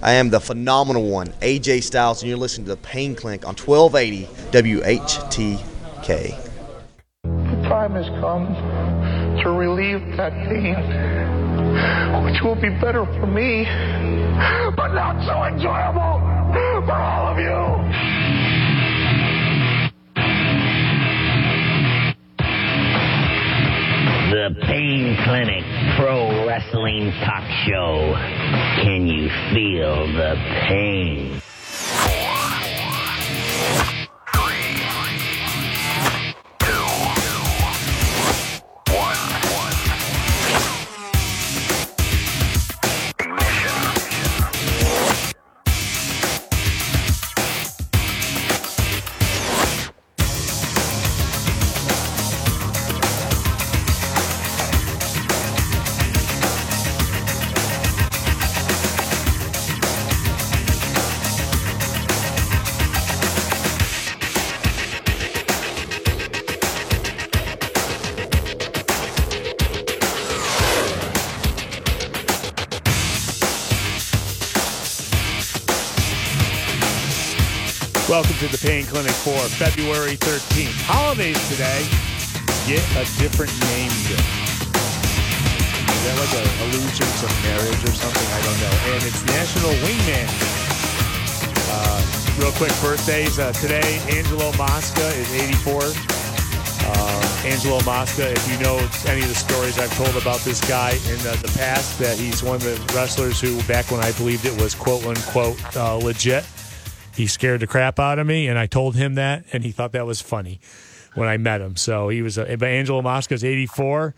I am the phenomenal one, AJ Styles, and you're listening to the Pain Clinic on 1280 WHTK. The time has come to relieve that pain, which will be better for me, but not so enjoyable for all of you. The Pain Clinic Pro Wrestling Talk Show. Can you feel the pain? Welcome to the Pain Clinic for February 13th. Holidays today. Get a different name gift. Is that like an allusion to marriage or something? I don't know. And it's National Wingman Day. Real quick birthdays. Today, Angelo Mosca is 84. Angelo Mosca, if you know any of the stories I've told about this guy in the past, that he's one of the wrestlers who, back when I believed it was quote-unquote legit, he scared the crap out of me, and I told him that, and he thought that was funny when I met him. So he was, but Angelo Mosca's 84.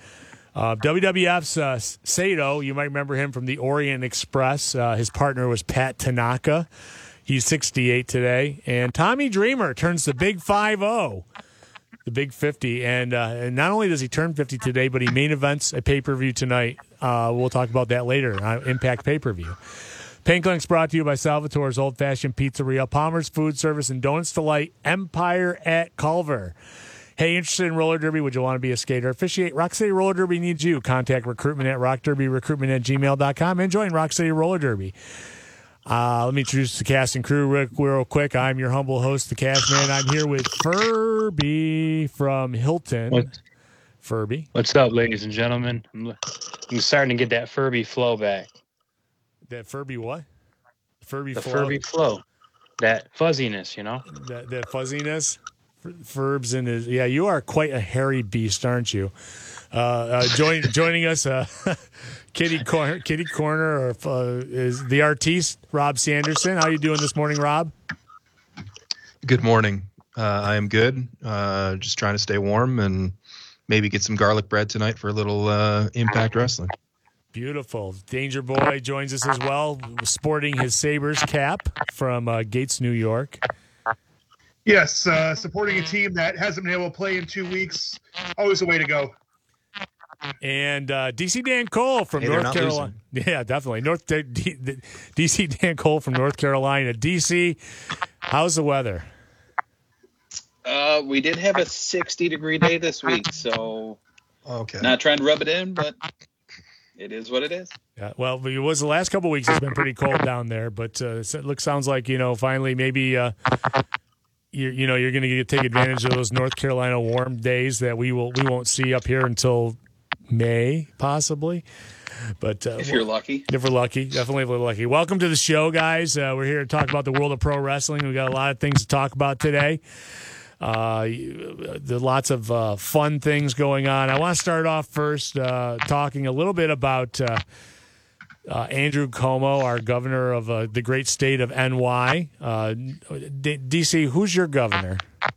WWF's Sato, you might remember him from the Orient Express. His partner was Pat Tanaka. He's 68 today. And Tommy Dreamer turns the big 50, the big 50. And not only does he turn 50 today, but he main events a pay-per-view tonight. We'll talk about that later on Impact pay-per-view. Pain Clinic's brought to you by Salvatore's Old Fashioned Pizzeria, Palmer's Food Service, and Donuts Delight, Empire at Culver. Hey, interested in roller derby? Would you want to be a skater? Officiate Rock City Roller Derby needs you. Contact recruitment at rockderbyrecruitment@gmail.com and join Rock City Roller Derby. Let me introduce the cast and crew real quick. I'm your humble host, the Cast Man. I'm here with Furby from Hilton. Furby. What's up, ladies and gentlemen? I'm starting to get that Furby flow back. That Furby what? Furby the flow? Furby flow. That fuzziness, you know? That fuzziness? Furbs in his... Yeah, you are quite a hairy beast, aren't you? Joining us, Kitty Corner is the artiste, Rob Sanderson. How are you doing this morning, Rob? Good morning. I am good. Just trying to stay warm and maybe get some garlic bread tonight for a little Impact Wrestling. Beautiful. Danger Boy joins us as well, sporting his Sabres cap from Gates, New York. Yes, supporting a team that hasn't been able to play in 2 weeks. Always a way to go. And DC Dan Cole from North Carolina. Yeah, definitely. DC Dan Cole from North Carolina. DC, how's the weather? We did have a 60-degree day this week, so okay. Not trying to rub it in, but it is what it is. Yeah, well, it was the last couple of weeks. It's been pretty cold down there, but sounds like finally maybe you're going to take advantage of those North Carolina warm days that we won't see up here until May possibly. But if you're lucky, definitely if we're lucky. Welcome to the show, guys. We're here to talk about the world of pro wrestling. We got a lot of things to talk about today. There are lots of fun things going on. I want to start off first talking a little bit about Andrew Cuomo, our governor of the great state of NY. DC, who's your governor?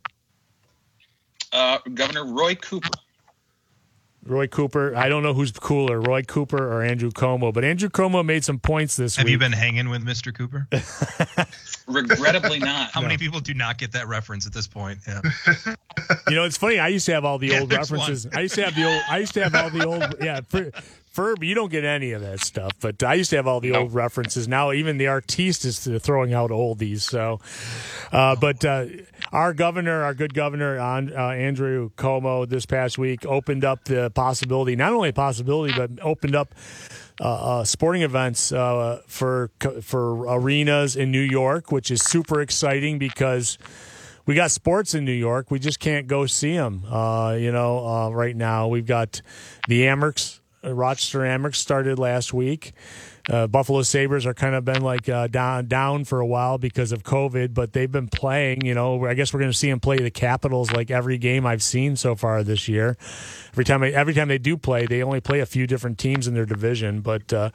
Governor Roy Cooper. Roy Cooper. I don't know who's cooler, Roy Cooper or Andrew Cuomo, but Andrew Cuomo made some points this week. Have you been hanging with Mr. Cooper? Regrettably not. How many people do not get that reference at this point? Yeah. It's funny. I used to have all the old references. I used to have all the old. Yeah, Ferb, you don't get any of that stuff. But I used to have all the old references. Now even the artiste is throwing out oldies. So, but our good governor, Andrew Cuomo, this past week opened up the possibility. Not only a possibility, but opened up sporting events for arenas in New York, which is super exciting because we got sports in New York. We just can't go see them. Right now we've got the Amerks, Rochester Amerks started last week. Buffalo Sabres are kind of been like down for a while because of COVID, but they've been playing. I guess we're going to see them play the Capitals like every game I've seen so far this year. Every time they do play, they only play a few different teams in their division, but the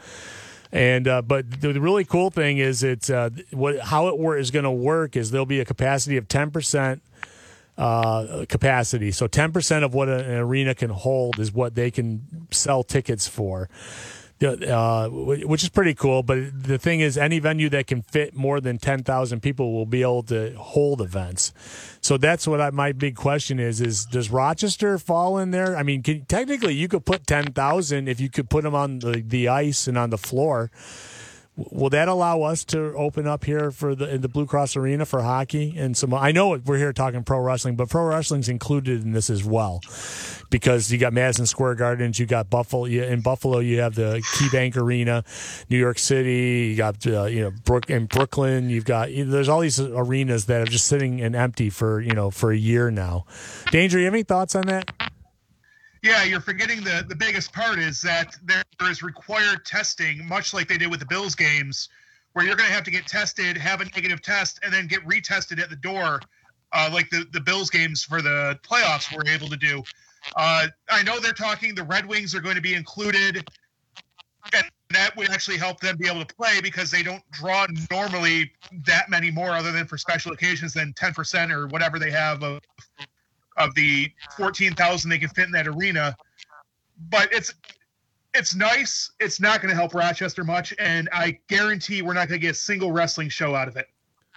really cool thing is how it is going to work is there'll be a capacity of 10% capacity. So 10% of what an arena can hold is what they can sell tickets for, which is pretty cool. But the thing is, any venue that can fit more than 10,000 people will be able to hold events. So that's what my big question is does Rochester fall in there? I mean, technically you could put 10,000 if you could put them on the ice and on the floor. Will that allow us to open up here in the Blue Cross Arena for hockey? And I know we're here talking pro wrestling, but pro wrestling's included in this as well, because you got Madison Square Gardens, you got Buffalo. In Buffalo, you have the KeyBank Arena, New York City, you got in Brooklyn. There's all these arenas that are just sitting and empty for a year now. Danger, you have any thoughts on that? Yeah, you're forgetting the biggest part is that there is required testing, much like they did with the Bills games, where you're going to have to get tested, have a negative test, and then get retested at the door, like the Bills games for the playoffs were able to do. I know they're talking the Red Wings are going to be included, and that would actually help them be able to play because they don't draw normally that many more other than for special occasions than 10% or whatever they have of the 14,000 they can fit in that arena. But it's nice. It's not going to help Rochester much, and I guarantee we're not going to get a single wrestling show out of it.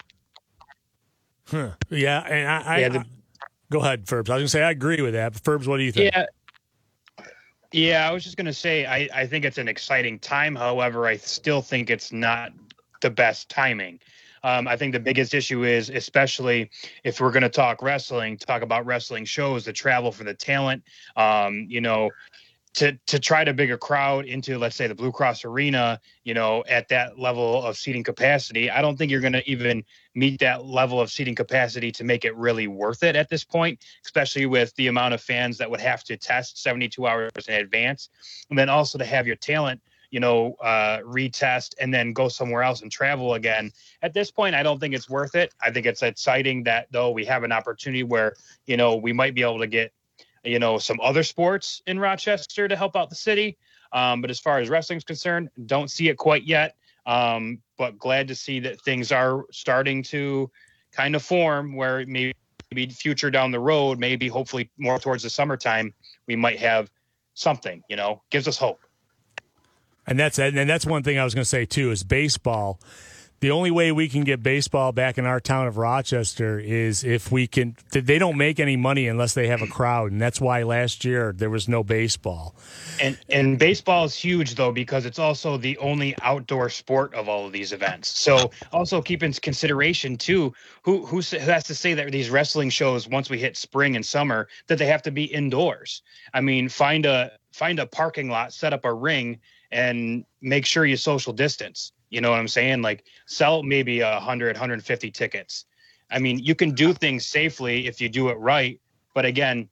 Huh. Yeah, and go ahead, Ferbs. I was going to say I agree with that. But Ferbs, what do you think? Yeah, I was just going to say I think it's an exciting time. However, I still think it's not the best timing. I think the biggest issue is, especially if we're going to talk about wrestling shows, the travel for the talent, to try to bring a crowd into, let's say, the Blue Cross Arena, at that level of seating capacity. I don't think you're going to even meet that level of seating capacity to make it really worth it at this point, especially with the amount of fans that would have to test 72 hours in advance. And then also to have your talent retest and then go somewhere else and travel again. At this point, I don't think it's worth it. I think it's exciting that, though, we have an opportunity where, we might be able to get, some other sports in Rochester to help out the city. But as far as wrestling's concerned, don't see it quite yet. But glad to see that things are starting to kind of form where maybe future down the road, maybe hopefully more towards the summertime, we might have something, gives us hope. And that's one thing I was going to say, too, is baseball. The only way we can get baseball back in our town of Rochester is if we can – they don't make any money unless they have a crowd, and that's why last year there was no baseball. And baseball is huge, though, because it's also the only outdoor sport of all of these events. So also keep in consideration, too, who has to say that these wrestling shows, once we hit spring and summer, that they have to be indoors. I mean, find a parking lot, set up a ring, and make sure you social distance. You know what I'm saying? Like sell maybe 100, 150 tickets. I mean, you can do things safely if you do it right. But again,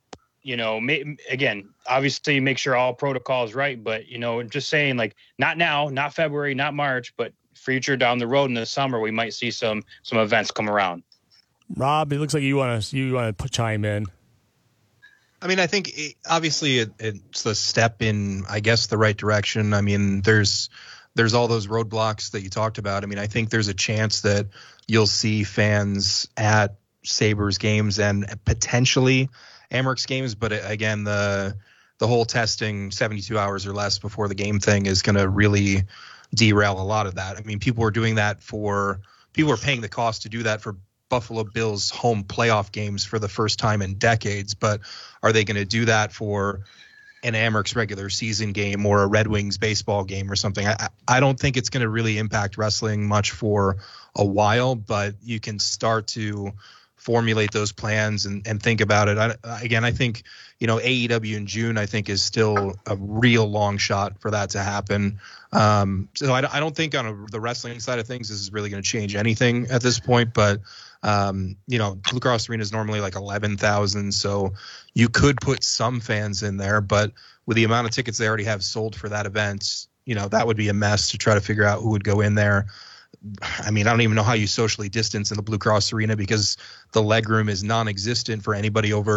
obviously make sure all protocol is right. But, just saying, like, not now, not February, not March, but future down the road in the summer, we might see some events come around. Rob, it looks like you want to chime in. I mean, I think obviously it's a step in, I guess, the right direction. I mean, there's all those roadblocks that you talked about. I mean, I think there's a chance that you'll see fans at Sabres games and potentially Amerks games. But again, the whole testing 72 hours or less before the game thing is going to really derail a lot of that. I mean, people are paying the cost to do that for Buffalo Bills home playoff games for the first time in decades, but are they going to do that for an Amerks regular season game or a Red Wings baseball game or something? I don't think it's going to really impact wrestling much for a while, but you can start to formulate those plans and think about it. I think, AEW in June, I think, is still a real long shot for that to happen. So I don't think on the wrestling side of things, this is really going to change anything at this point. But, Blue Cross Arena is normally like 11,000. So you could put some fans in there. But with the amount of tickets they already have sold for that event, that would be a mess to try to figure out who would go in there. I mean, I don't even know how you socially distance in the Blue Cross Arena because the leg room is non-existent for anybody over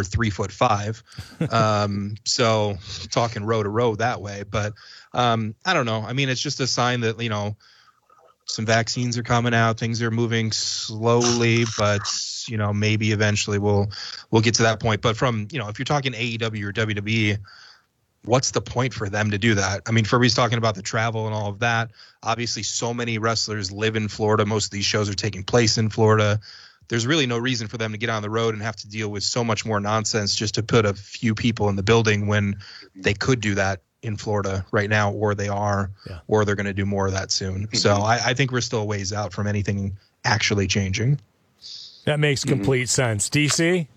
3'5". So talking row to row that way, but I don't know. I mean, it's just a sign that, some vaccines are coming out. Things are moving slowly, but, maybe eventually we'll get to that point. But from, if you're talking AEW or WWE, what's the point for them to do that? I mean, Furby's talking about the travel and all of that. Obviously, so many wrestlers live in Florida. Most of these shows are taking place in Florida. There's really no reason for them to get on the road and have to deal with so much more nonsense just to put a few people in the building when they could do that in Florida right now, or they are, or they're going to do more of that soon. So I think we're still a ways out from anything actually changing. That makes complete sense. DC?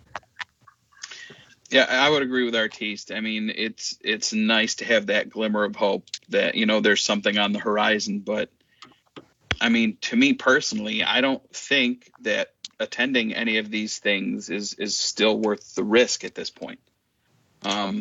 Yeah, I would agree with Artiste. I mean, it's nice to have that glimmer of hope that, there's something on the horizon. But, I mean, to me personally, I don't think that attending any of these things is still worth the risk at this point. And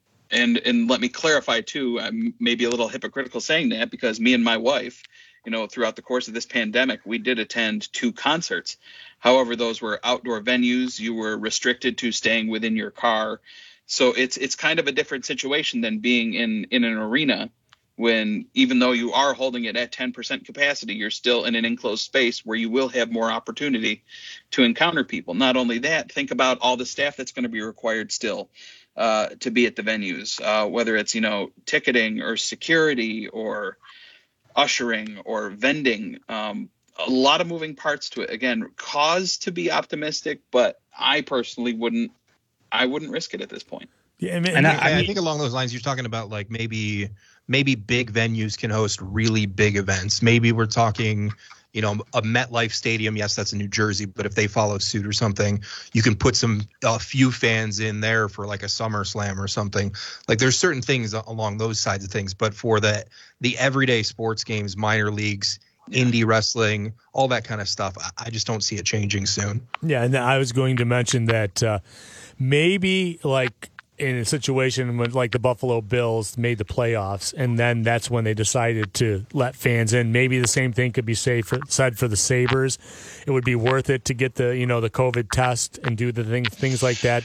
let me clarify, too, I'm maybe a little hypocritical saying that because me and my wife, throughout the course of this pandemic, we did attend 2 concerts. However, those were outdoor venues. You were restricted to staying within your car. So it's kind of a different situation than being in an arena when, even though you are holding it at 10% capacity, you're still in an enclosed space where you will have more opportunity to encounter people. Not only that, think about all the staff that's going to be required still to be at the venues, whether it's, ticketing or security or ushering or vending. A lot of moving parts to it. Again, cause to be optimistic, but I personally wouldn't risk it at this point. Yeah, I think along those lines, you're talking about like maybe big venues can host really big events. Maybe we're talking, a MetLife Stadium. Yes, that's in New Jersey, but if they follow suit or something, you can put a few fans in there for like a SummerSlam or something. Like there's certain things along those sides of things, but for the everyday sports games, minor leagues, indie wrestling, all that kind of stuff, I just don't see it changing soon. Yeah, and I was going to mention that maybe like in a situation when like the Buffalo Bills made the playoffs, and then that's when they decided to let fans in. Maybe the same thing could be said for the Sabres. It would be worth it to get the the COVID test and do the things like that.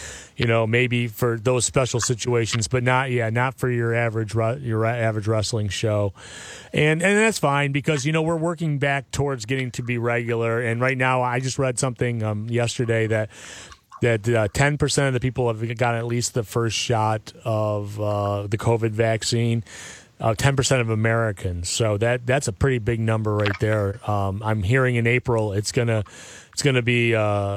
Maybe for those special situations, but not for your average wrestling show, and that's fine because we're working back towards getting to be regular. And right now, I just read something yesterday that 10% of the people have gotten at least the first shot of the COVID vaccine. 10% of Americans, so that's a pretty big number right there. I'm hearing in April it's gonna be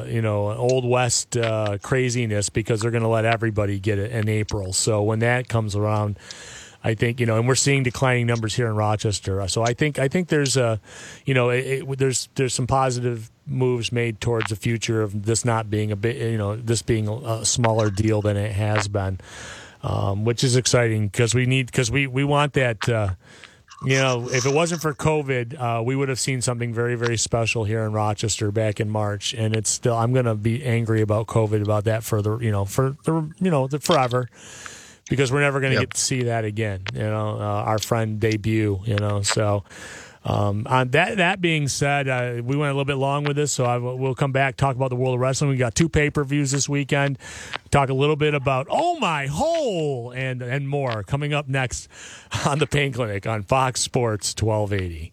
Old West craziness because they're gonna let everybody get it in April. So when that comes around, I think and we're seeing declining numbers here in Rochester. So I think there's there's some positive moves made towards the future of this not being this being a smaller deal than it has been. Which is exciting because we want that. If it wasn't for COVID, we would have seen something very, very special here in Rochester back in March, and it's still. I'm going to be angry about COVID about that forever, because we're never going to get to see that again. Our friend debut. So. On that being said, we went a little bit long with this, so we'll come back, talk about the world of wrestling. We got 2 pay-per-views this weekend. Talk a little bit about Oh My Hole and more coming up next on the Pain Clinic on Fox Sports 1280.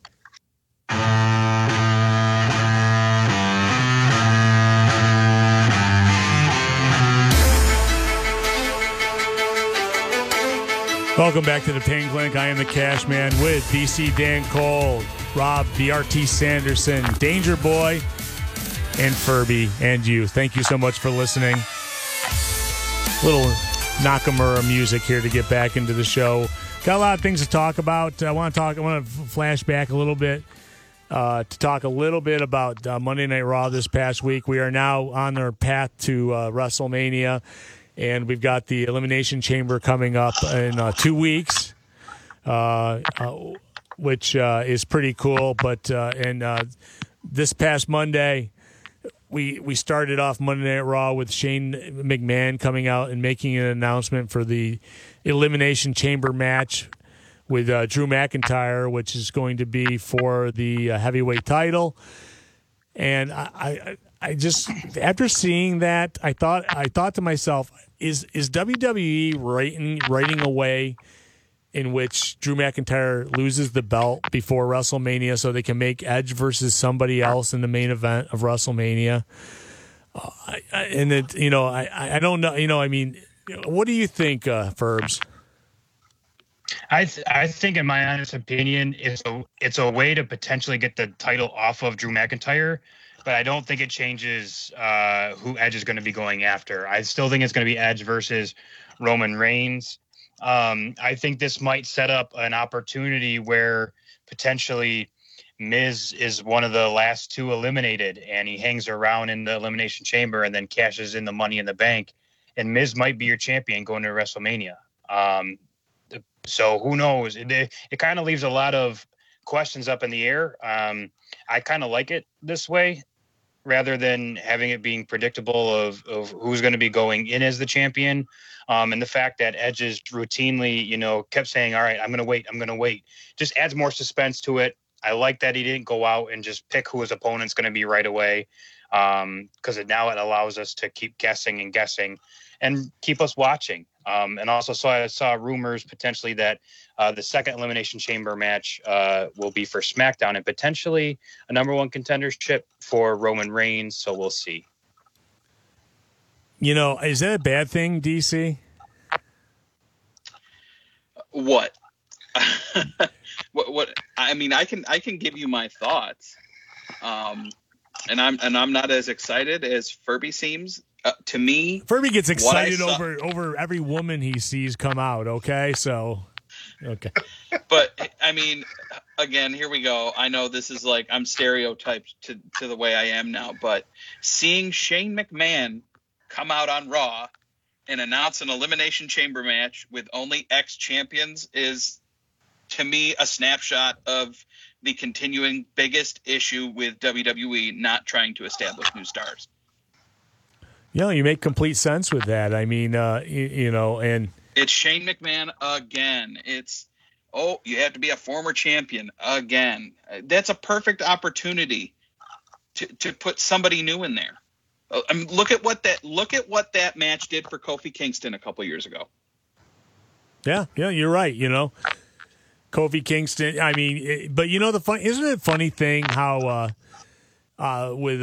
Welcome back to the Pain Clinic. I am the Cash Man with DC Dan Cole, Rob BRT Sanderson, Danger Boy, and Furby, and you. Thank you so much for listening. Little Nakamura music here to get back into the show. Got a lot of things to talk about. I want to flash back a little bit to talk a little bit about Monday Night Raw this past week. We are now on our path to WrestleMania, and we've got the Elimination Chamber coming up in 2 weeks, which is pretty cool. But this past Monday, we started off Monday Night Raw with Shane McMahon coming out and making an announcement for the Elimination Chamber match with Drew McIntyre, which is going to be for the heavyweight title. And I just, after seeing that, I thought to myself, is WWE writing a way in which Drew McIntyre loses the belt before WrestleMania so they can make Edge versus somebody else in the main event of WrestleMania? I don't know. I mean, what do you think, Ferbs? I think, in my honest opinion, it's a way to potentially get the title off of Drew McIntyre, but I don't think it changes who Edge is going to be going after. I still think it's going to be Edge versus Roman Reigns. I think this might set up an opportunity where potentially Miz is one of the last two eliminated, and he hangs around in the Elimination Chamber and then cashes in the Money in the Bank, and Miz might be your champion going to WrestleMania. So who knows? It kind of leaves a lot of questions up in the air. I kind of like it this way, rather than having it being predictable of who's going to be going in as the champion. And the fact that Edge is routinely, kept saying, all right, I'm going to wait, just adds more suspense to it. I like that he didn't go out and just pick who his opponent's going to be right away, because now it allows us to keep guessing and keep us watching. And also I saw rumors potentially that the second Elimination Chamber match will be for SmackDown and potentially a number one contendership for Roman Reigns. So we'll see. Is that a bad thing, DC? What? What? I mean, I can give you my thoughts. And I'm not as excited as Furby seems. To me, Furby gets excited over every woman he sees come out. Okay, so okay. But I mean, again, here we go. I know this is like I'm stereotyped to the way I am now, but seeing Shane McMahon come out on Raw and announce an Elimination Chamber match with only ex-champions is, to me, a snapshot of the continuing biggest issue with WWE not trying to establish new stars. You make complete sense with that. I mean, and it's Shane McMahon again. It's, you have to be a former champion again. That's a perfect opportunity to put somebody new in there. I mean, look at what that match did for Kofi Kingston a couple years ago. Yeah, you're right. Kofi Kingston. I mean, but isn't it a funny thing how with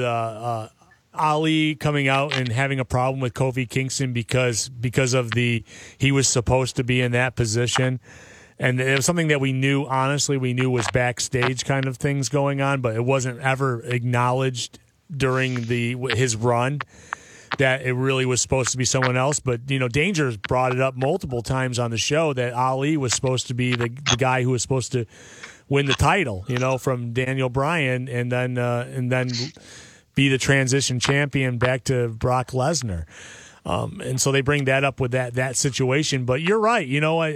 Ali coming out and having a problem with Kofi Kingston because of he was supposed to be in that position, and it was something that we knew was backstage kind of things going on, but it wasn't ever acknowledged during his run that it really was supposed to be someone else. But Danger's brought it up multiple times on the show that Ali was supposed to be the guy who was supposed to win the title, from Daniel Bryan, and then be the transition champion back to Brock Lesnar. And so they bring that up with that situation. But you're right.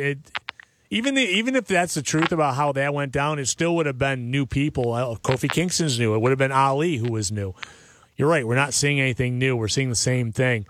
Even if that's the truth about how that went down, it still would have been new people. Kofi Kingston's new. It would have been Ali who was new. You're right. We're not seeing anything new. We're seeing the same thing.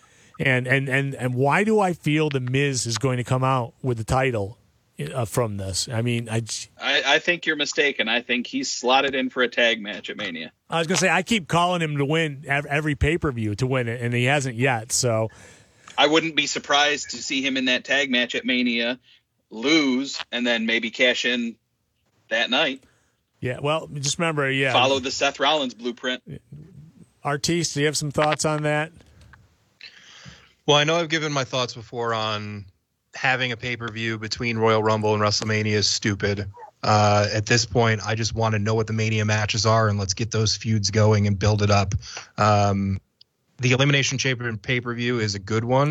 And why do I feel the Miz is going to come out with the title from this? I mean, I think you're mistaken. I think he's slotted in for a tag match at Mania. I was going to say, I keep calling him to win every pay-per-view to win it, and he hasn't yet. So I wouldn't be surprised to see him in that tag match at Mania, lose, and then maybe cash in that night. Yeah, well, just remember, follow the Seth Rollins blueprint. Artiste, do you have some thoughts on that? Well, I know I've given my thoughts before on having a pay-per-view between Royal Rumble and WrestleMania is stupid. At this point, I just want to know what the Mania matches are, and let's get those feuds going and build it up. The Elimination Chamber pay-per-view is a good one.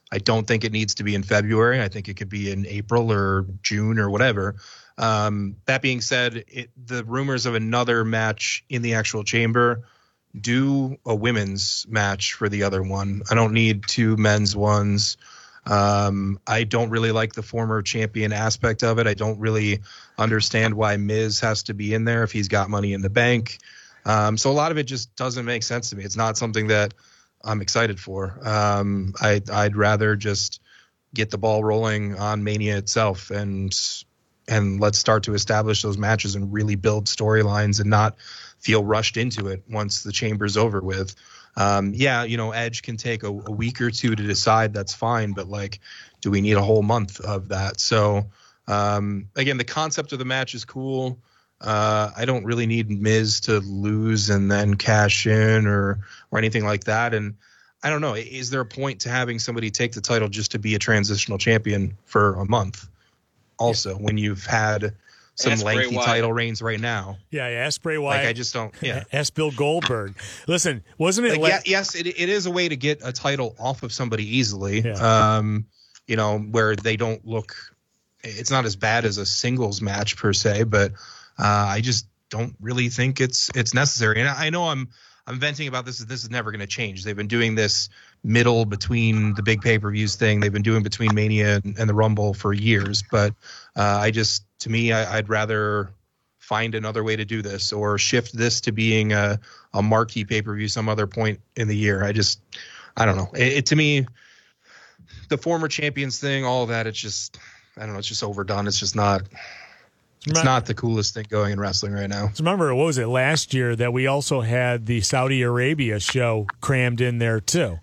I don't think it needs to be in February. I think it could be in April or June or whatever. That being said, the rumors of another match in the actual chamber, do a women's match for the other one. I don't need 2 men's ones. I don't really like the former champion aspect of it. I don't really understand why Miz has to be in there if he's got Money in the Bank. So a lot of it just doesn't make sense to me. It's not something that I'm excited for. I'd rather just get the ball rolling on Mania itself and let's start to establish those matches and really build storylines and not feel rushed into it once the chamber's over with. Edge can take a week or 2 to decide. That's fine. But like, do we need a whole month of that? So again, the concept of the match is cool. I don't really need Miz to lose and then cash in or anything like that. And I don't know, is there a point to having somebody take the title just to be a transitional champion for a month? Also, when you've had some lengthy title reigns right now. Yeah, ask Bray Wyatt. Like, I just don't. Yeah, ask Bill Goldberg. Listen, wasn't it? Yes, it is a way to get a title off of somebody easily. Yeah. Where they don't look. It's not as bad as a singles match per se, but I just don't really think it's necessary. And I know I'm venting about this. This is never going to change. They've been doing this middle between the big pay-per-views thing. They've been doing between Mania and the Rumble for years. But I'd rather find another way to do this or shift this to being a marquee pay-per-view some other point in the year. I don't know. To me, the former champions thing, all of that, it's just, I don't know. It's just overdone. It's just not. It's not the coolest thing going in wrestling right now. So remember, what was it last year that we also had the Saudi Arabia show crammed in there too?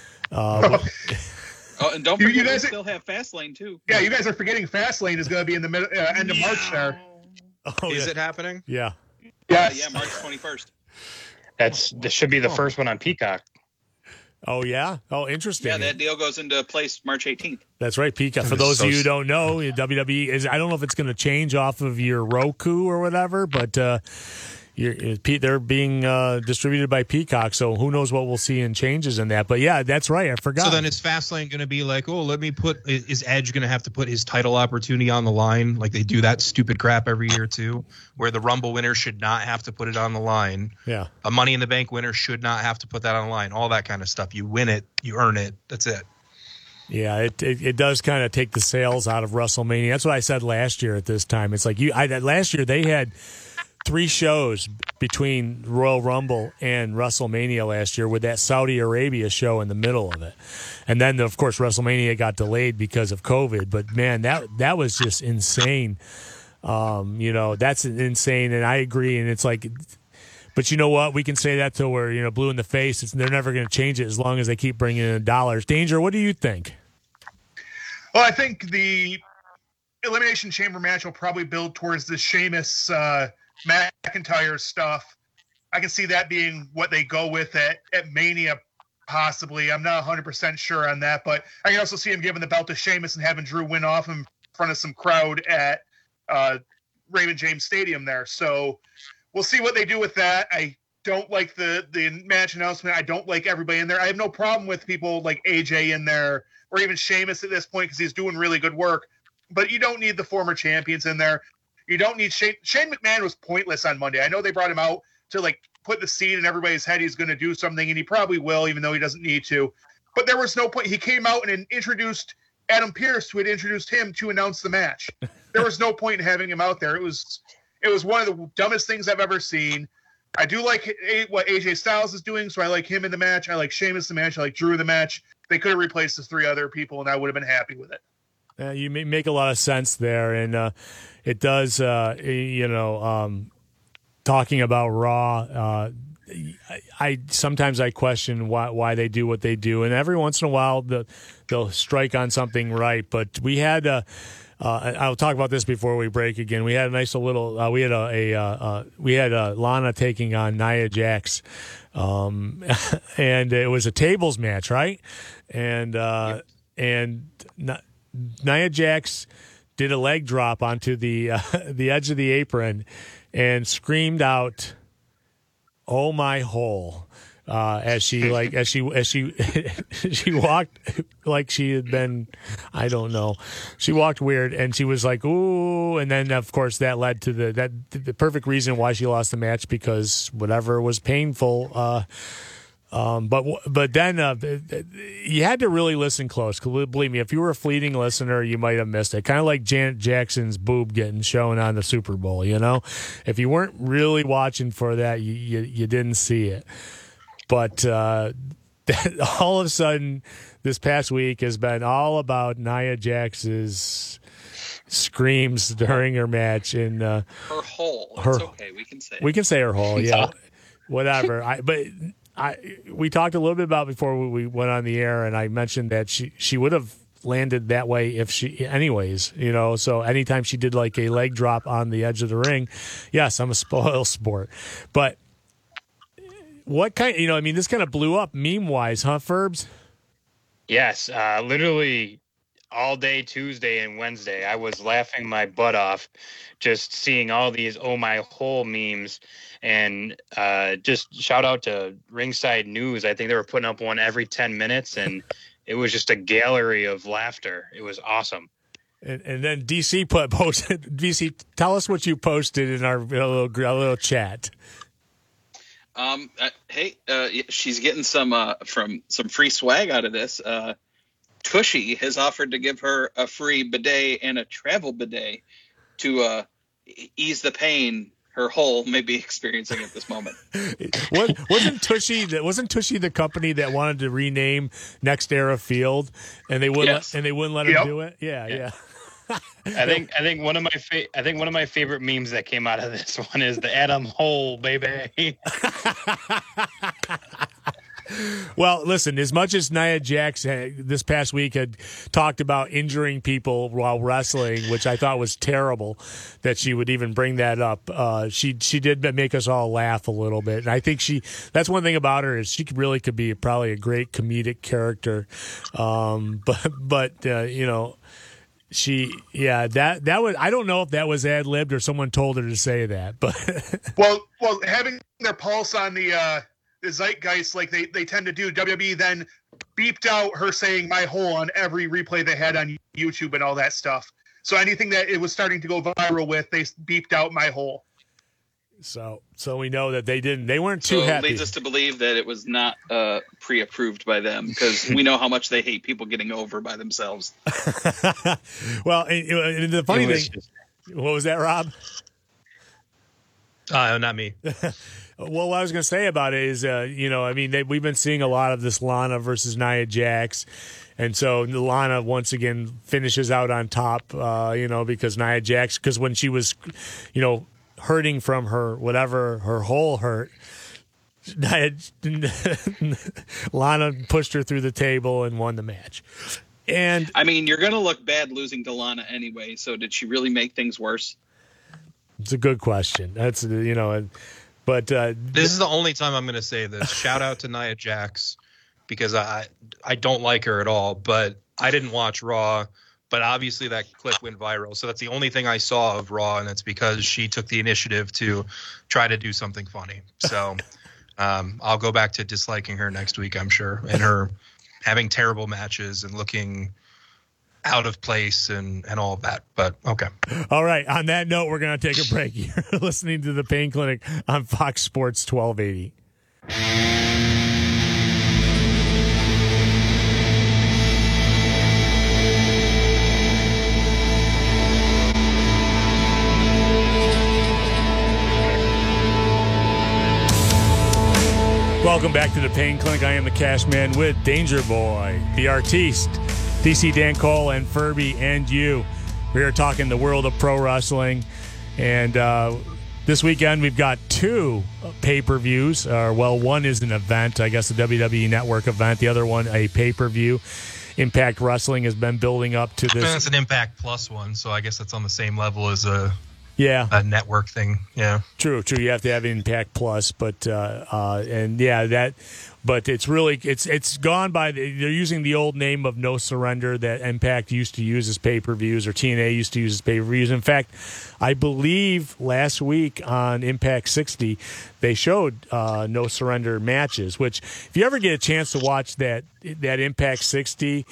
And don't forget, we still have Fastlane too. Yeah, you guys are forgetting Fastlane is going to be in the end of March there. Is it happening? Yeah. Yes. Yeah, March 21st. This should be the first one on Peacock. Oh, yeah? Oh, interesting. Yeah, that deal goes into place March 18th. That's right, Peacock. For those of you who don't know, WWE is, I don't know if it's going to change off of your Roku or whatever, but they're being distributed by Peacock, so who knows what we'll see in changes in that. But yeah, that's right. I forgot. So then is Fastlane going to be like, is Edge going to have to put his title opportunity on the line? Like they do that stupid crap every year too, where the Rumble winner should not have to put it on the line. Yeah. A Money in the Bank winner should not have to put that on the line. All that kind of stuff. You win it, you earn it. That's it. Yeah, it does kind of take the sales out of WrestleMania. That's what I said last year at this time. It's like last year they had 3 shows between Royal Rumble and WrestleMania last year with that Saudi Arabia show in the middle of it. And then, of course, WrestleMania got delayed because of COVID. But, man, that was just insane. That's insane, and I agree. And it's like – but you know what? We can say that till we're, blue in the face. They're never going to change it as long as they keep bringing in dollars. Danger, what do you think? Well, I think the Elimination Chamber match will probably build towards the Sheamus McIntyre stuff. I can see that being what they go with at Mania, possibly. I'm not 100% sure on that, but I can also see him giving the belt to Sheamus and having Drew win off in front of some crowd at Raymond James Stadium there. So we'll see what they do with that. I don't like the match announcement. I don't like everybody in there. I have no problem with people like AJ in there or even Sheamus at this point because he's doing really good work. But you don't need the former champions in there. You don't need Shane McMahon was pointless on Monday. I know they brought him out to like put the seed in everybody's head he's going to do something, and he probably will, even though he doesn't need to. But there was no point. He came out and introduced Adam Pearce, who had introduced him to announce the match. There was no point in having him out there. It was one of the dumbest things I've ever seen. I do like what AJ Styles is doing, so I like him in the match. I like Sheamus in the match. I like Drew in the match. They could have replaced the 3 other people, and I would have been happy with it. You make a lot of sense there, and it does. Talking about Raw, I sometimes question why they do what they do, and every once in a while they'll strike on something right. But we had I'll talk about this before we break again. We had a nice little we had Lana taking on Nia Jax, and it was a tables match, right? And Nia Jax did a leg drop onto the edge of the apron and screamed out, "Oh my hole!" as she walked like she had been, I don't know, she walked weird, and she was like, ooh, and then of course that led to the perfect reason why she lost the match, because whatever was painful. But then you had to really listen close. Believe me, if you were a fleeting listener, you might have missed it. Kind of like Janet Jackson's boob getting shown on the Super Bowl. If you weren't really watching for that, you didn't see it. But all of a sudden, this past week has been all about Nia Jax's screams during her match and her hole. It's okay, we can say her hole. Yeah, whatever. We talked a little bit about before we went on the air, and I mentioned that she would have landed that way if she, anyways. So anytime she did like a leg drop on the edge of the ring, yes, I'm a spoil sport, but. What kind? This kind of blew up meme-wise, huh, Ferbs? Yes, literally all day Tuesday and Wednesday, I was laughing my butt off just seeing all these "oh my hole" memes, and just shout out to Ringside News. I think they were putting up one every 10 minutes, and it was just a gallery of laughter. It was awesome. And then DC posted. DC, tell us what you posted in our little chat. Hey, she's getting some free swag out of this. Tushy has offered to give her a free bidet and a travel bidet to ease the pain her hole may be experiencing at this moment. Wasn't Tushy the company that wanted to rename Next Era Field, and they wouldn't let him do it? Yeah. I think one of my favorite memes that came out of this one is the Adam Hole, baby. Well, listen, as much as Nia Jax this past week had talked about injuring people while wrestling, which I thought was terrible that she would even bring that up, she did make us all laugh a little bit. And I think that's one thing about her, is she could be probably a great comedic character. But that was, I don't know if that was ad-libbed or someone told her to say that, but well, having their pulse on the zeitgeist like they tend to do, WWE then beeped out her saying "my hole" on every replay they had on YouTube and all that stuff. So anything that it was starting to go viral with, they beeped out "my hole." So we know that they weren't too happy. So it leads us to believe that it was not pre-approved by them, because we know how much they hate people getting over by themselves. Well, and the funny thing, what was that, Rob? Not me. Well, what I was going to say about it is, we've been seeing a lot of this Lana versus Nia Jax. And so Lana once again finishes out on top, because Nia Jax, because when she was, hurting from her hole hurt, Lana pushed her through the table and won the match. And you're going to look bad losing to Lana anyway. So did she really make things worse? It's a good question. That's but this is the only time I'm going to say this. Shout out to Nia Jax, because I don't like her at all, but I didn't watch Raw. But obviously that clip went viral. So that's the only thing I saw of Raw, and it's because she took the initiative to try to do something funny. So I'll go back to disliking her next week, I'm sure, and her having terrible matches and looking out of place and all of that. But okay. All right. On that note, we're going to take a break. You're listening to the Pain Clinic on Fox Sports 1280. Welcome back to the Pain Clinic. I am the Cash Man with Danger Boy, the Artiste, DC Dan Cole, and Furby, and you. We are talking the world of pro wrestling, and this weekend we've got 2 pay-per-views. One is an event, I guess a WWE Network event. The other one, a pay-per-view. Impact Wrestling has been building up to this. That's an Impact Plus one, so I guess that's on the same level as a network thing. Yeah, true. You have to have Impact Plus, but but it's really it's gone by. They're using the old name of No Surrender that Impact used to use as pay-per-views, or TNA used to use as pay-per-views. In fact, I believe last week on Impact 60 they showed No Surrender matches. Which, if you ever get a chance to watch that Impact 60.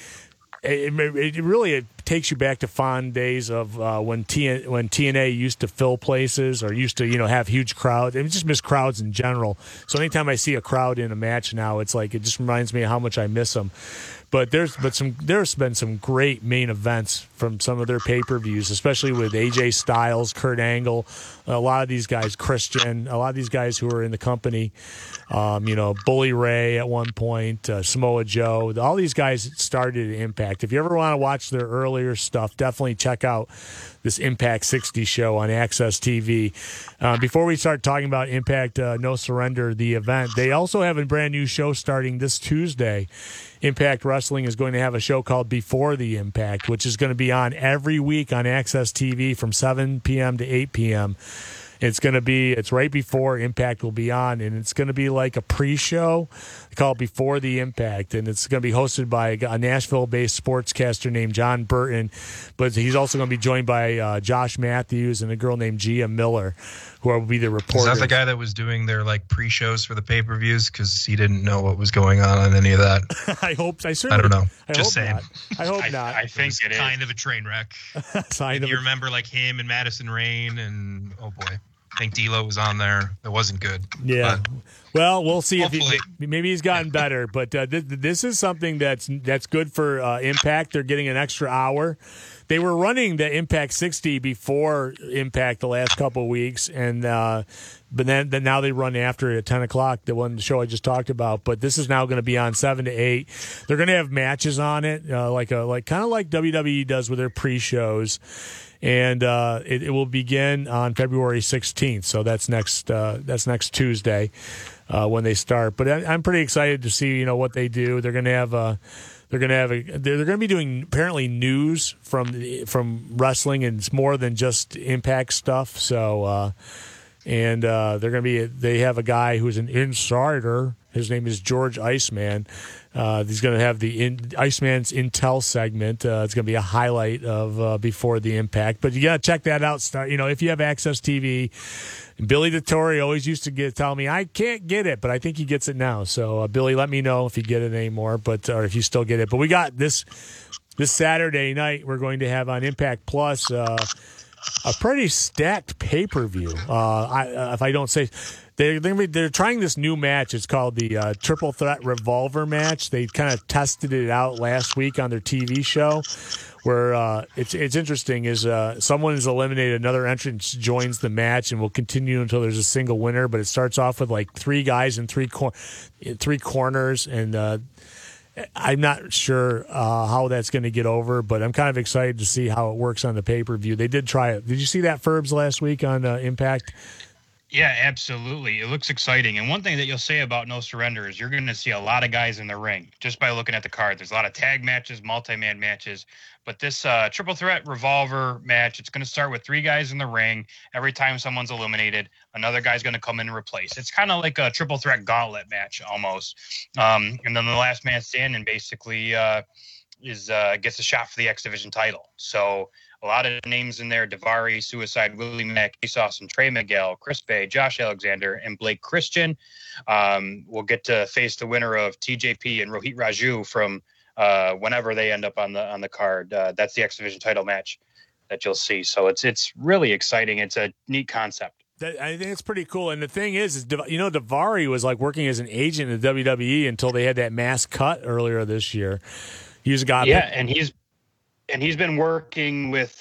It really takes you back to fond days of when TNA used to fill places, or used to have huge crowds. I just miss crowds in general. So anytime I see a crowd in a match now, it's like it just reminds me of how much I miss them. But there's been some great main events from some of their pay-per-views, especially with AJ Styles, Kurt Angle, a lot of these guys, Christian, a lot of these guys who are in the company, Bully Ray at one point, Samoa Joe. All these guys started at Impact. If you ever want to watch their earlier stuff, definitely check out this Impact 60 show on Access TV. Before we start talking about Impact No Surrender, the event, they also have a brand new show starting this Tuesday. Impact Wrestling is going to have a show called Before the Impact, which is going to be on every week on Access TV from 7 p.m. to 8 p.m. It's right before Impact will be on, and it's going to be like a pre-show called Before the Impact, and it's going to be hosted by a Nashville-based sportscaster named John Burton, but he's also going to be joined by Josh Matthews and a girl named Gia Miller, who will be the reporter. Is that the guy that was doing their pre-shows for the pay-per-views, because he didn't know what was going on any of that? I don't know. Just saying. I hope not. I think it is kind of a train wreck. You remember him and Madison Rain, and oh boy. I think D'Lo was on there. It wasn't good. Yeah. Well, we'll see if maybe he's gotten better. But this is something that's good for Impact. They're getting an extra hour. They were running the Impact 60 before Impact the last couple of weeks, and but then now they run after it at 10 o'clock, the show I just talked about. But this is now going to be on 7 to 8. They're going to have matches on it, kind of like WWE does with their pre-shows. And it will begin on February 16th, so that's next Tuesday when they start. But I'm pretty excited to see what they do. They're going to be doing apparently news from wrestling, and it's more than just Impact stuff. So they have a guy who's an insider. His name is George Iceman. He's going to have the Iceman's Intel segment. It's going to be a highlight of Before the Impact. But you got to check that out. If you have Access TV. Billy DeTore always used to tell me, I can't get it, but I think he gets it now. So, Billy, let me know if you get it anymore, or if you still get it. But we got this Saturday night, we're going to have on Impact Plus a pretty stacked pay-per-view. If I don't say... They're trying this new match. It's called the Triple Threat Revolver match. They kind of tested it out last week on their TV show, where it's interesting. Is someone is eliminated, another entrant joins the match, and will continue until there's a single winner. But it starts off with three guys in three corners, and I'm not sure how that's going to get over. But I'm kind of excited to see how it works on the pay-per-view. They did try it. Did you see that, Ferbs, last week on Impact? Yeah, absolutely. It looks exciting. And one thing that you'll say about No Surrender is you're going to see a lot of guys in the ring just by looking at the card. There's a lot of tag matches, multi-man matches. But this Triple Threat Revolver match, it's going to start with 3 guys in the ring. Every time someone's eliminated, another guy's going to come in and replace. It's kind of like a Triple Threat Gauntlet match almost. And then the last man standing basically gets a shot for the X Division title. So a lot of names in there: Daivari, Suicide, Willie Mack, Sauce, and Trey Miguel, Chris Bay, Josh Alexander, and Blake Christian. We'll get to face the winner of TJP and Rohit Raju from whenever they end up on the card. That's the X Division title match that you'll see. So it's really exciting. It's a neat concept. I think it's pretty cool. And the thing is Daivari was working as an agent in the WWE until they had that mass cut earlier this year. He was a guy. Yeah, and he's been working with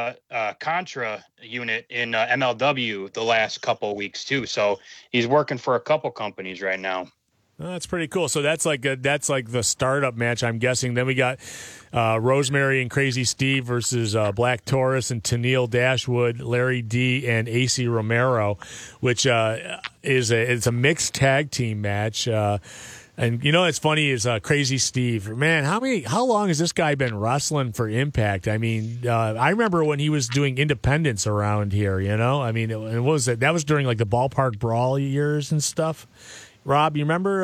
Contra unit in MLW the last couple of weeks too. So he's working for a couple companies right now. Oh, that's pretty cool. So that's like the startup match, I'm guessing. Then we got Rosemary and Crazy Steve versus Black Taurus and Tennille Dashwood, Larry D, and AC Romero, which it's a mixed tag team match. And you know what's funny is Crazy Steve. Man, how long has this guy been wrestling for Impact? I mean, I remember when he was doing independence around here. You know, I mean, what was it? That was during like the Ballpark Brawl years and stuff. Rob, you remember?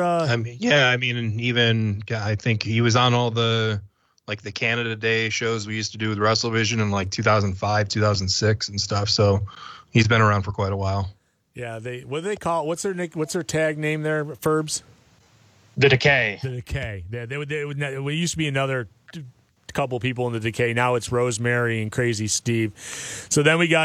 Even I think he was on all the like the Canada Day shows we used to do with WrestleVision in like 2005, 2006 and stuff. So he's been around for quite a while. Yeah, what do they call it? What's their tag name there, Ferbs? The Decay. The Decay. There used to be another couple people in the Decay. Now it's Rosemary and Crazy Steve. So then they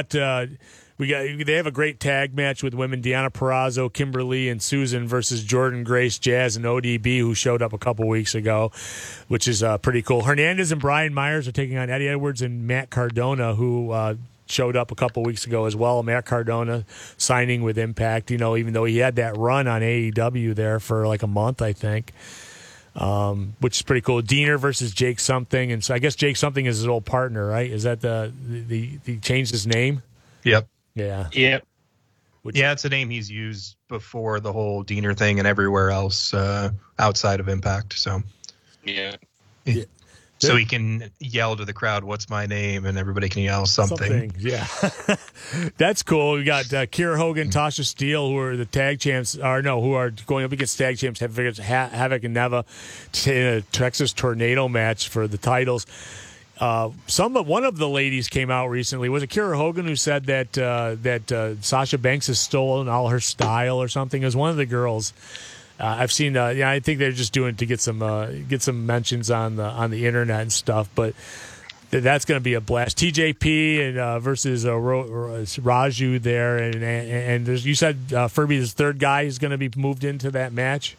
have a great tag match with women: Deonna Purrazzo, Kimberly, and Susan versus Jordan Grace, Jazz, and ODB, who showed up a couple weeks ago, which is pretty cool. Hernandez and Brian Myers are taking on Eddie Edwards and Matt Cardona, who showed up a couple weeks ago as well. Matt Cardona signing with Impact, even though he had that run on AEW there for like a month, I think, which is pretty cool. Diener versus Jake Something, and so I guess Jake Something is his old partner, right? Is that he changed his name? Yep. Yeah. Yep. It's a name he's used before the whole Diener thing and everywhere else outside of Impact. So yeah. So he can yell to the crowd, "What's my name?" and everybody can yell something. Yeah. That's cool. We got Kiera Hogan, Tasha Steele, who are the tag champs, who are going up against tag champs, Havoc and Neva in a Texas Tornado match for the titles. One of the ladies came out recently. Was it Kiera Hogan who said that Sasha Banks has stolen all her style or something? It was one of the girls. I've seen. I think they're just doing it to get some mentions on the internet and stuff. But that's going to be a blast. TJP and versus Raju there, and you said Furby's third guy is going to be moved into that match.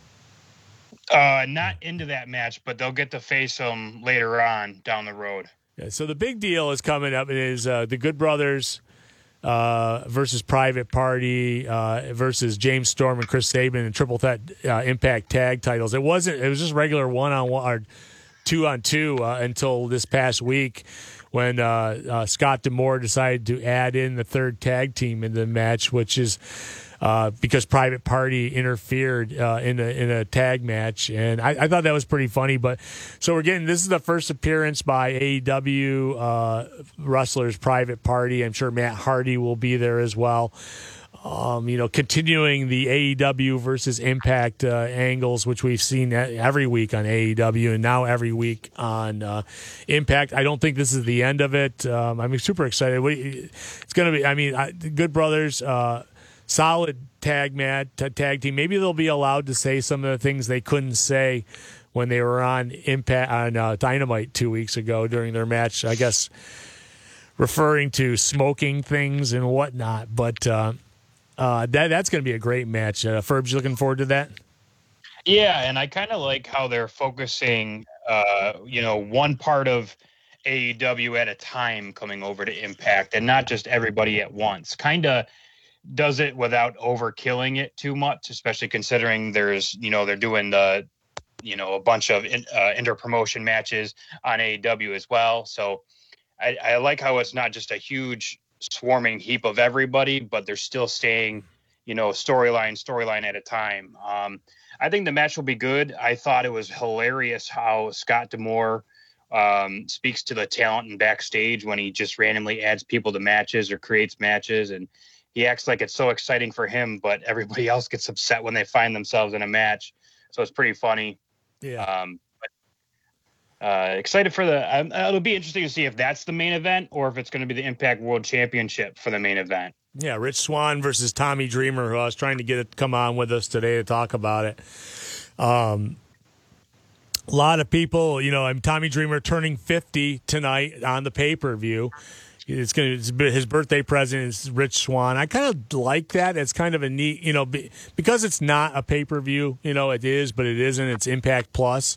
Not into that match, but they'll get to face them later on down the road. Yeah, so the big deal is coming up. It is the Good Brothers versus Private Party versus James Storm and Chris Sabin and Triple Threat Impact Tag titles. It was just regular 1-on-1 or 2-on-2 until this past week when Scott D'Amore decided to add in the third tag team in the match, which is because Private Party interfered in a tag match, and I thought that was pretty funny. But so this is the first appearance by AEW wrestlers, Private Party. I'm sure Matt Hardy will be there as well. Continuing the AEW versus Impact angles, which we've seen every week on AEW and now every week on Impact. I don't think this is the end of it. I'm super excited. It's going to be, the Good Brothers, solid tag team. Maybe they'll be allowed to say some of the things they couldn't say when they were on Impact on Dynamite 2 weeks ago during their match. I guess referring to smoking things and whatnot. But that's going to be a great match. Ferbs, you looking forward to that? Yeah, and I kind of like how they're focusing, one part of AEW at a time coming over to Impact, and not just everybody at once. Kind of does it without overkilling it too much, especially considering there's, they're doing a bunch of inter-promotion matches on AEW as well. So I like how it's not just a huge swarming heap of everybody, but they're still staying, storyline at a time. I think the match will be good. I thought it was hilarious how Scott D'Amore speaks to the talent and backstage when he just randomly adds people to matches or creates matches, and he acts like it's so exciting for him, but everybody else gets upset when they find themselves in a match. So it's pretty funny. Yeah. Excited for it'll be interesting to see if that's the main event or if it's going to be the Impact World Championship for the main event. Yeah, Rich Swann versus Tommy Dreamer, who I was trying to get it to come on with us today to talk about it. A lot of people, Tommy Dreamer turning 50 tonight on the pay-per-view. It's his birthday present is Rich Swann. I kind of like that. It's kind of a neat, because it's not a pay-per-view, it is, but it isn't. It's Impact Plus.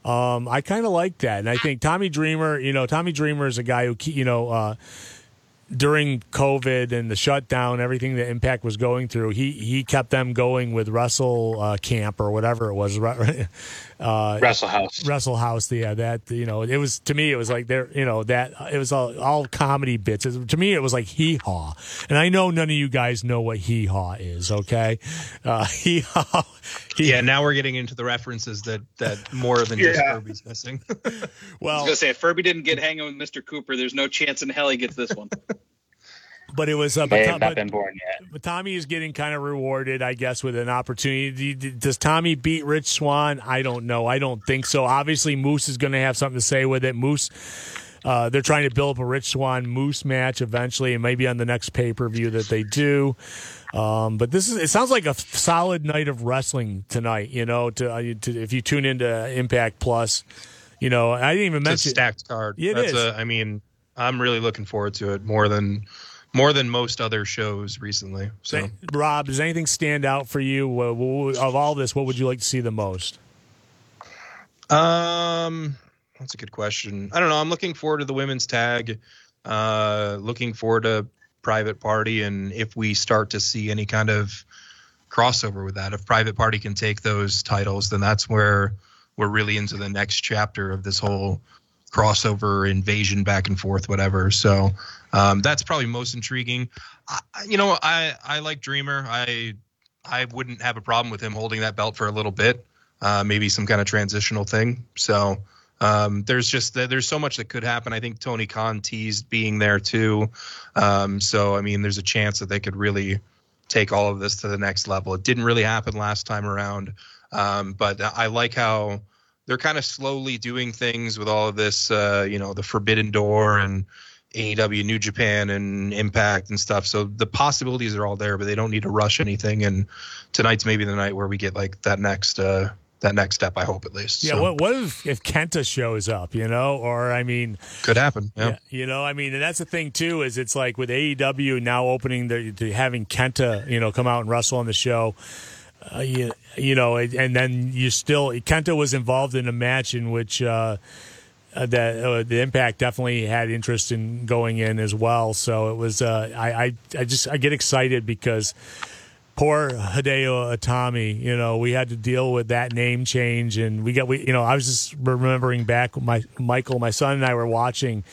I kind of like that. And I think Tommy Dreamer is a guy who, during COVID and the shutdown, everything that Impact was going through, he kept them going with Wrestle Camp or whatever it was. Wrestle House. Wrestle House, yeah. That, it was, to me, it was like that it was all comedy bits. To me, it was like Hee Haw, and I know none of you guys know what Hee Haw is. Okay, Hee Haw. Yeah, now we're getting into the references that more than just Furby's missing. Well, I was gonna say, if Furby didn't get hanging with Mr. Cooper, there's no chance in hell he gets this one. But it was. They have not been born yet. But Tommy is getting kind of rewarded, I guess, with an opportunity. Does Tommy beat Rich Swann? I don't know. I don't think so. Obviously, Moose is going to have something to say with it. Moose. They're trying to build up a Rich Swann Moose match eventually, and maybe on the next pay-per-view that they do. But it sounds like a solid night of wrestling tonight. If you tune into Impact Plus, I didn't even mention it's a stacked card. It is. I'm really looking forward to it more than most other shows recently. So, Rob, does anything stand out for you of all this? What would you like to see the most? That's a good question. I don't know. I'm looking forward to the women's tag. Looking forward to Private Party, and if we start to see any kind of crossover with that, if Private Party can take those titles, then that's where we're really into the next chapter of this whole crossover invasion back and forth, whatever. So that's probably most intriguing. I like Dreamer. I wouldn't have a problem with him holding that belt for a little bit, maybe some kind of transitional thing. So there's so much that could happen. I think Tony Khan teased being there too. There's a chance that they could really take all of this to the next level. It didn't really happen last time around. But I like how they're kind of slowly doing things with all of this, the Forbidden Door and AEW New Japan and Impact and stuff. So the possibilities are all there, but they don't need to rush anything. And tonight's maybe the night where we get like that next step, I hope, at least. Yeah. So. What if Kenta shows up, could happen. Yeah. And that's the thing too, is it's like with AEW now opening to having Kenta, come out and wrestle on the show, and then Kenta was involved in a match in which, the Impact definitely had interest in going in as well. So it was, I get excited because poor Hideo Itami, we had to deal with that name change, and I was just remembering back, Michael, my son and I were watching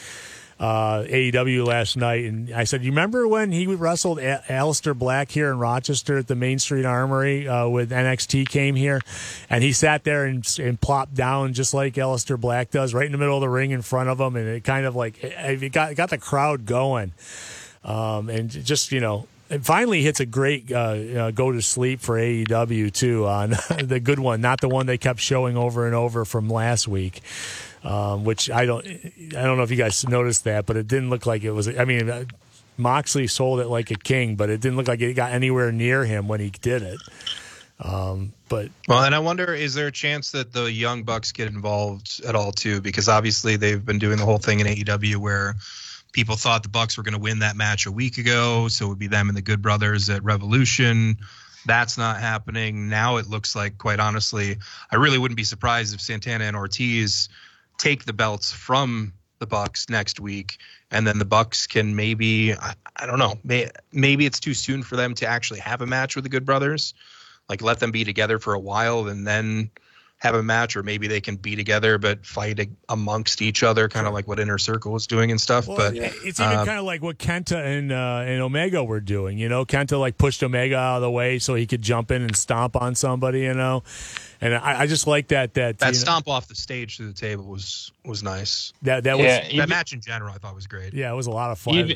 AEW last night, and I said, you remember when he wrestled Aleister Black here in Rochester at the Main Street Armory with NXT came here, and he sat there and plopped down just like Aleister Black does, right in the middle of the ring in front of him, and it kind of like it got the crowd going, and just it finally hits a great go to sleep for AEW too, on the good one, not the one they kept showing over and over from last week, which I don't know if you guys noticed that, but it didn't look like it was. Moxley sold it like a king, but it didn't look like it got anywhere near him when he did it. And I wonder, is there a chance that the Young Bucks get involved at all too? Because obviously they've been doing the whole thing in AEW where people thought the Bucks were going to win that match a week ago, so it would be them and the Good Brothers at Revolution. That's not happening. Now it looks like, quite honestly, I really wouldn't be surprised if Santana and Ortiz take the belts from the Bucks next week, and then the Bucks can maybe, I don't know, maybe it's too soon for them to actually have a match with the Good Brothers. Like, let them be together for a while and then have a match, or maybe they can be together but fight amongst each other, kind of like what Inner Circle was doing and stuff. Well, but it's even kind of like what Kenta and Omega were doing. Kenta like pushed Omega out of the way so he could jump in and stomp on somebody. And I just like that stomp off the stage to the table was nice. That match in general I thought was great. Yeah, it was a lot of fun.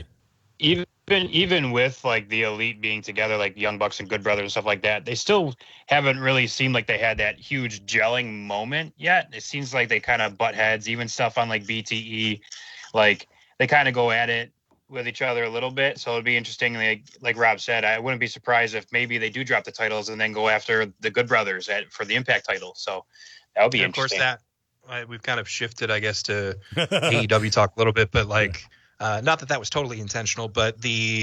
Even with like the Elite being together, like Young Bucks and Good Brothers and stuff like that, they still haven't really seemed like they had that huge gelling moment yet. It seems like they kind of butt heads, even stuff on like BTE, like they kind of go at it with each other a little bit. So it'd be interesting. Like Rob said, I wouldn't be surprised if maybe they do drop the titles and then go after the Good Brothers for the Impact title. So that would be interesting. Of course, we've kind of shifted, I guess, to AEW talk a little bit, but like. Not that was totally intentional, but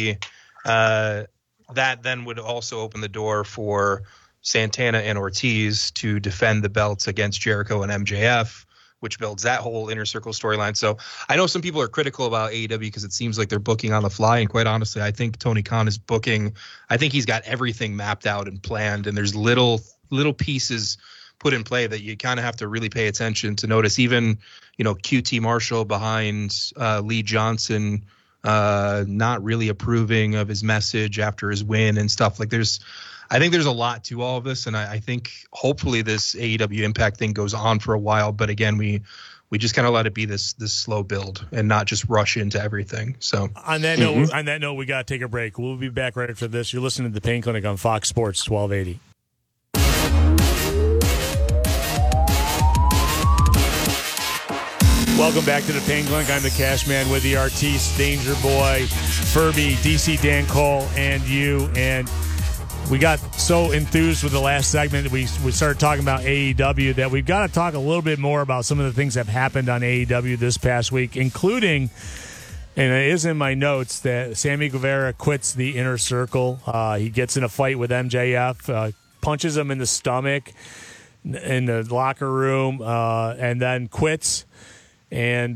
that then would also open the door for Santana and Ortiz to defend the belts against Jericho and MJF which builds that whole inner circle storyline. So I know some people are critical about AEW because it seems like they're booking on the fly. And quite honestly, I think Tony Khan is booking. I think he's got everything mapped out and planned. And there's little pieces put in play that you kind of have to really pay attention to notice. Even, QT Marshall behind Lee Johnson, not really approving of his message after his win and stuff. Like I think there's a lot to all of this, and I think hopefully this AEW Impact thing goes on for a while. But again, we just kind of let it be this slow build and not just rush into everything. So on that note, we got to take a break. We'll be back right after this. You're listening to the Pain Clinic on Fox Sports 1280. Welcome back to the Pain Clinic. I'm the Cash Man with the Artiste, Danger Boy, Furby, DC Dan Cole, and you. And we got so enthused with the last segment that we started talking about AEW that we've got to talk a little bit more about some of the things that have happened on AEW this past week, including, and it is in my notes, that Sammy Guevara quits the Inner Circle. He gets in a fight with MJF, punches him in the stomach in the locker room, and then quits. And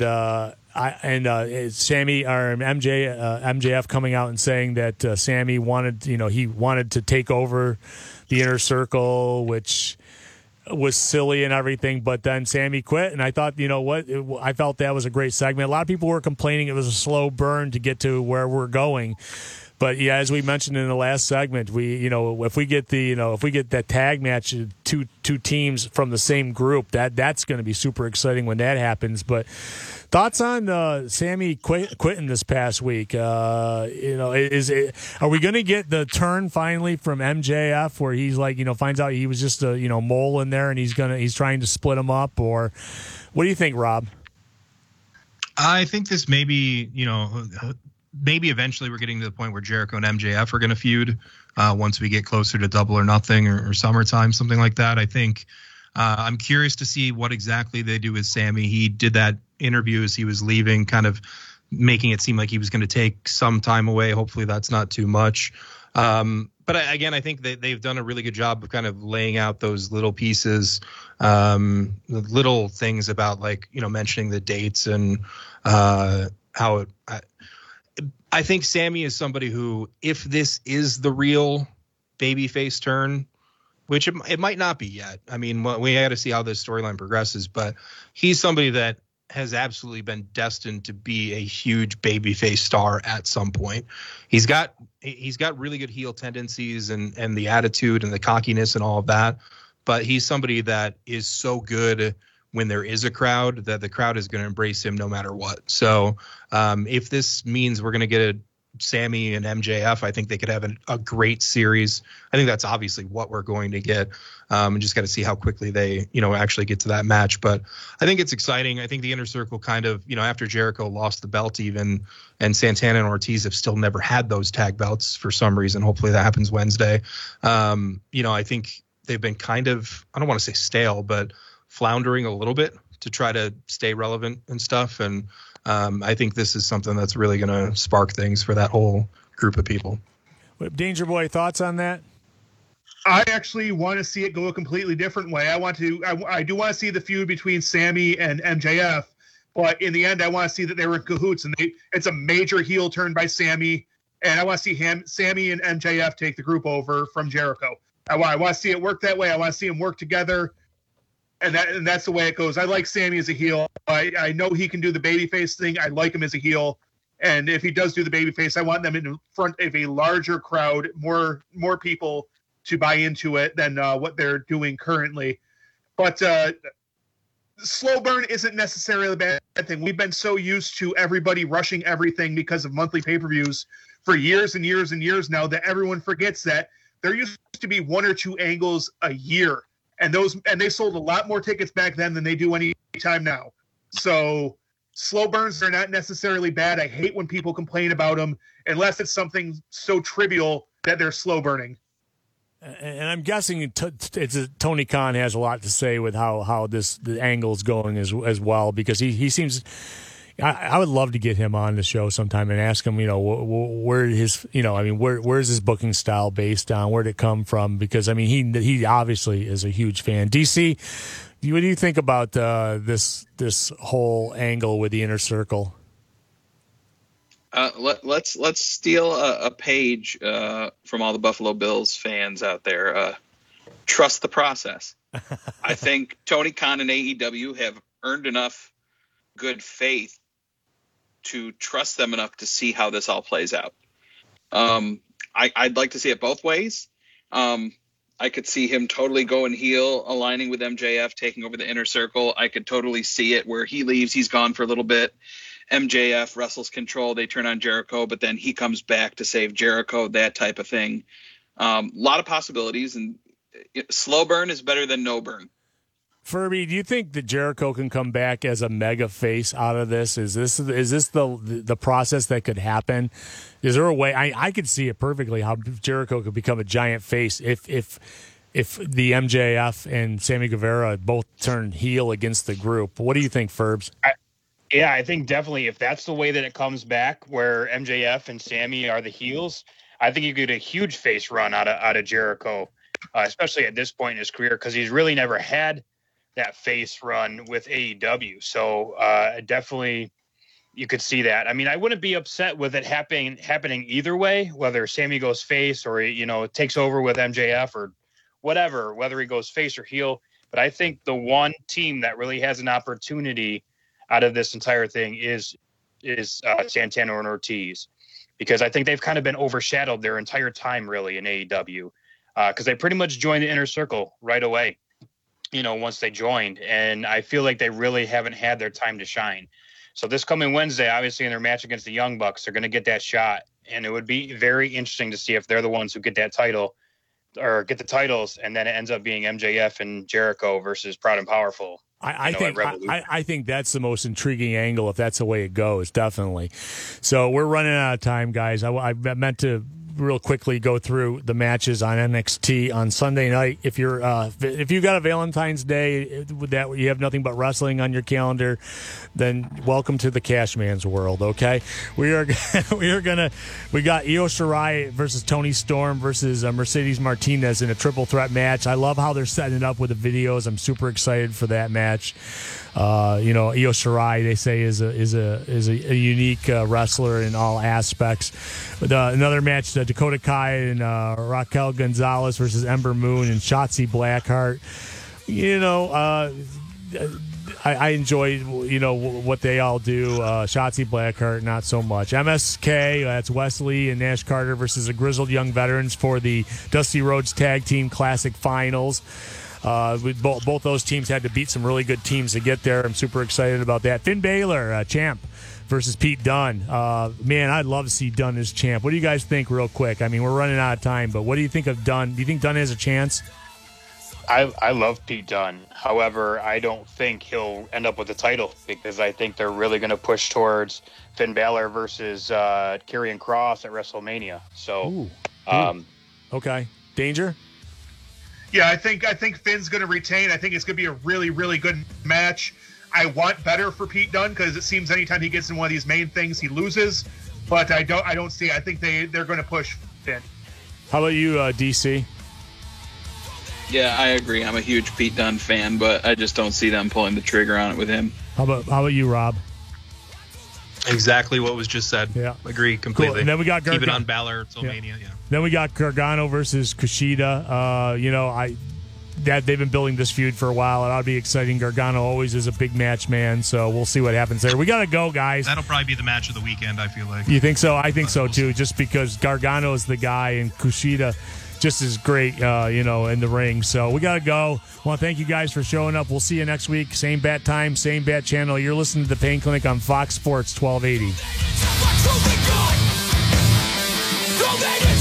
Sammy or MJF coming out and saying that Sammy wanted to take over the Inner Circle, which was silly and everything. But then Sammy quit, and I thought, I felt that was a great segment. A lot of people were complaining it was a slow burn to get to where we're going. But yeah, as we mentioned in the last segment, if we get that tag match, two teams from the same group, that's going to be super exciting when that happens. But thoughts on Sammy quitting this past week? Are we going to get the turn finally from MJF where he's finds out he was just a mole in there and he's trying to split him up? Or what do you think, Rob? I think this maybe eventually we're getting to the point where Jericho and MJF are going to feud once we get closer to Double or Nothing or Summertime, something like that. I think I'm curious to see what exactly they do with Sammy. He did that interview as he was leaving, kind of making it seem like he was going to take some time away. Hopefully that's not too much. But again, I think they've done a really good job of kind of laying out those little pieces, little things about mentioning the dates and how it. I think Sammy is somebody who, if this is the real babyface turn, which it might not be yet. I mean, we got to see how this storyline progresses, but he's somebody that has absolutely been destined to be a huge babyface star at some point. He's got really good heel tendencies and the attitude and the cockiness and all of that, but he's somebody that is so good when there is a crowd that the crowd is going to embrace him no matter what. So if this means we're going to get a Sammy and MJF, I think they could have a great series. I think that's obviously what we're going to get. And just got to see how quickly they, actually get to that match. But I think it's exciting. I think the Inner Circle kind of, after Jericho lost the belt even, and Santana and Ortiz have still never had those tag belts for some reason. Hopefully that happens Wednesday. I think they've been kind of, I don't want to say stale, but floundering a little bit to try to stay relevant and stuff. And I think this is something that's really going to spark things for that whole group of people. Danger Boy, thoughts on that? I actually want to see it go a completely different way. I do want to see the feud between Sammy and MJF, but in the end, I want to see that they were in cahoots and it's a major heel turn by Sammy. And I want to see Sammy and MJF take the group over from Jericho. I want to see it work that way. I want to see them work together. And that's the way it goes. I like Sammy as a heel. I know he can do the babyface thing. I like him as a heel. And if he does do the babyface, I want them in front of a larger crowd, more people to buy into it than what they're doing currently. But slow burn isn't necessarily a bad thing. We've been so used to everybody rushing everything because of monthly pay-per-views for years and years and years now that everyone forgets that there used to be one or two angles a year. And they sold a lot more tickets back then than they do any time now. So slow burns are not necessarily bad. I hate when people complain about them unless it's something so trivial that they're slow burning. And I'm guessing Tony Khan has a lot to say with how the angle's going as well, because he seems. I would love to get him on the show sometime and ask him, where's his booking style based on? Where'd it come from? Because, he obviously is a huge fan. DC, What do you think about this whole angle with the Inner Circle? Let's steal a page from all the Buffalo Bills fans out there. Trust the process. I think Tony Khan and AEW have earned enough good faith to trust them enough to see how this all plays out. I'd like to see it both ways. I could see him totally going heel, aligning with MJF, taking over the Inner Circle. I could totally see it where he leaves, he's gone for a little bit. MJF wrestles Control, they turn on Jericho, but then he comes back to save Jericho, that type of thing. A lot of possibilities, and slow burn is better than no burn. Furby, do you think that Jericho can come back as a mega face out of this? Is this the process that could happen? Is there a way? I could see it perfectly how Jericho could become a giant face if the MJF and Sammy Guevara both turn heel against the group. What do you think, Furbs? I think definitely if that's the way that it comes back, where MJF and Sammy are the heels, I think you get a huge face run out of Jericho, especially at this point in his career, because he's really never had that face run with AEW. So definitely you could see that. I mean, I wouldn't be upset with it happening either way, whether Sammy goes face or, takes over with MJF or whatever, whether he goes face or heel. But I think the one team that really has an opportunity out of this entire thing is Santana and Ortiz, because I think they've kind of been overshadowed their entire time really in AEW, because they pretty much joined the Inner Circle right away, once they joined. And I feel like they really haven't had their time to shine. So this coming Wednesday, obviously in their match against the Young Bucks, they're going to get that shot. And it would be very interesting to see if they're the ones who get that title or get the titles. And then it ends up being MJF and Jericho versus Proud and Powerful. I think that's the most intriguing angle if that's the way it goes, definitely. So we're running out of time, guys. I meant to real quickly go through the matches on NXT on Sunday night. If you got a Valentine's Day that you have nothing but wrestling on your calendar, then welcome to the Cashman's world. Okay, we got Io Shirai versus Toni Storm versus Mercedes Martinez in a triple threat match. I love how they're setting it up with the videos. I'm super excited for that match. Io Shirai, they say, is a unique wrestler in all aspects. But another match, Dakota Kai and Raquel Gonzalez versus Ember Moon and Shotzi Blackheart. I enjoy what they all do. Shotzi Blackheart, not so much. MSK, that's Wesley and Nash Carter versus the Grizzled Young Veterans for the Dusty Rhodes Tag Team Classic Finals. Both those teams had to beat some really good teams to get there. I'm super excited about that. Finn Balor, champ, versus Pete Dunne. Man, I'd love to see Dunne as champ. What do you guys think real quick? I mean, we're running out of time, but what do you think of Dunne? Do you think Dunne has a chance? I love Pete Dunne. However, I don't think he'll end up with the title, because I think they're really going to push towards Finn Balor versus Karrion Kross at WrestleMania. So, okay. Danger? Yeah, I think Finn's going to retain. I think it's going to be a really, really good match. I want better for Pete Dunne, because it seems anytime he gets in one of these main things, he loses. But I don't see. I think they're going to push Finn. How about you, DC? Yeah, I agree. I'm a huge Pete Dunne fan, but I just don't see them pulling the trigger on it with him. How about you, Rob? Exactly what was just said. Yeah, agree completely. Cool. And then we got keep it on Balor till Mania. Yeah. Then we got Gargano versus Kushida. They've been building this feud for a while. It ought to be exciting. Gargano always is a big match man, so we'll see what happens there. We got to go, guys. That'll probably be the match of the weekend, I feel like. You think so? I think so, too, just because Gargano is the guy and Kushida just is great, in the ring. So we got to go. I want to thank you guys for showing up. We'll see you next week. Same bat time, same bat channel. You're listening to The Pain Clinic on Fox Sports 1280.